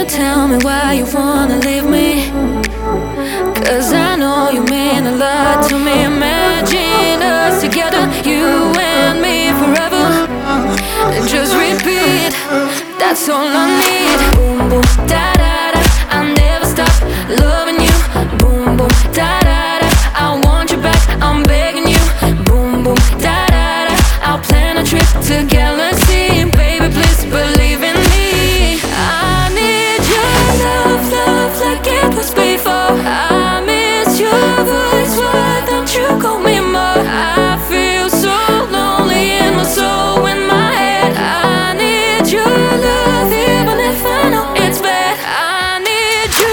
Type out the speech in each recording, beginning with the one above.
tell me why you wanna leave me, 'cause I know you mean a lot to me. Imagine us together, you and me forever. Just repeat, that's all I need. Boom, boom, da da da, I'll never stop loving you. Boom, boom, da da da, I want you back, I'm begging you. Boom, boom, da da da, I'll plan a trip to Galaxy. Baby, please believe in me. I need your love, love like it was before. I miss your voice, why don't you call me more? I feel so lonely in my soul, in my head. I need your love, even if I know it's bad. I need you.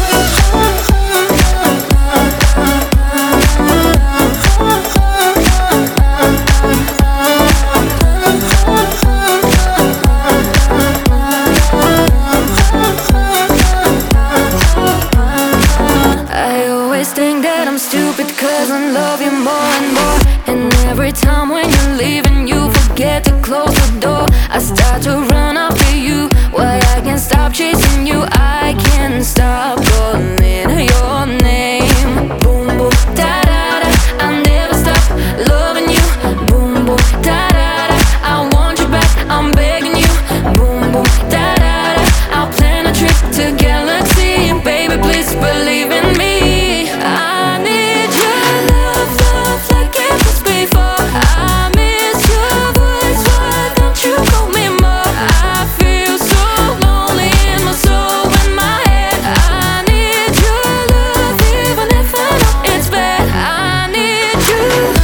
I always think that I'm stupid 'cause I love you more and more. And every time when you're leaving, you forget to close the door. I start to run after you. Why I can't stop chasing you, I can't stop calling your name. Boom, boom, da da da, I'll never stop loving you. Boom, boom, da da da, I want you back, I'm begging you. Boom, boom, da da da, I'll plan a trip to Galaxy. Baby, please believe in me. I need your love, love like it was before. I miss your voice, why don't you call me more? I feel so lonely in my soul, in my head. I need your love, even if I know it's bad. I need you.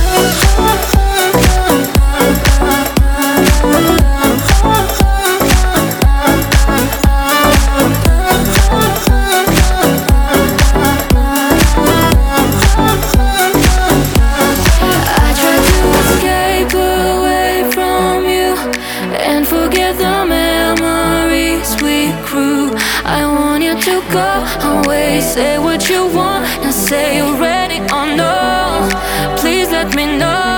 I try to escape away from you and forget the memories we grew. I want you to go away, say what you want, and say you're ready or no. Please let me know.